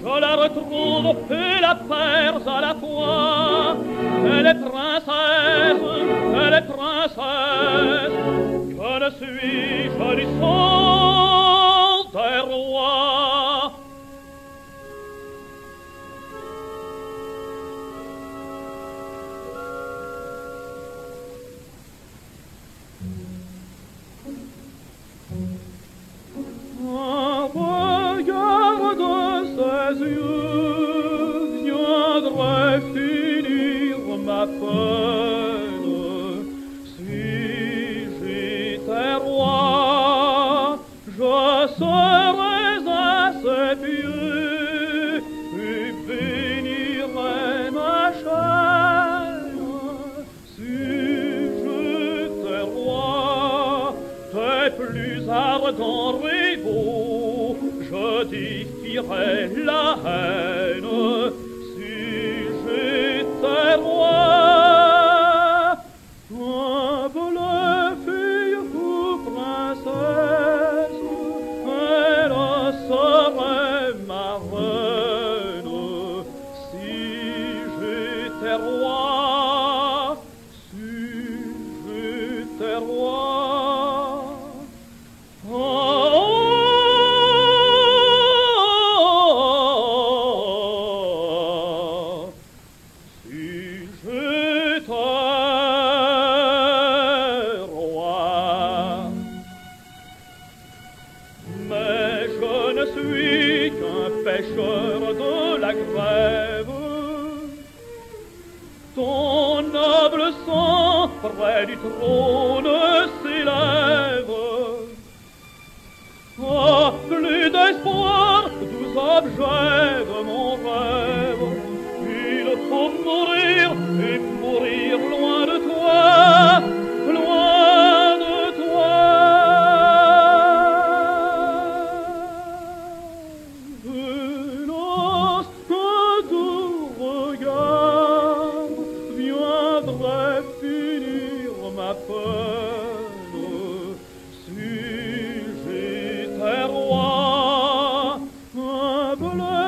je la retrouve et la perds à la fois. Elle est princesse, elle est princesse. Je ne suis-je du sang des rois. Regarde ses yeux, viendrait finir ma peine. Si j'étais roi, je serais à ses pieds et bénirais ma chaîne. Si j'étais roi, tes plus ardents rivaux, je défierais la haine. Si j'étais roi, ma belle fille ou princesse, elle serait ma reine. Si j'étais roi, si j'étais roi. Mais je ne suis qu'un pêcheur de la grève. Ton noble sang près du trône s'élève. Ah, plus d'espoir, doux objet de mon rêve. Il faut mourir et mourir loin de toi, loin de toi. Hélas, que doux regard viendrait finir ma peine. Si j'étais roi, un bleu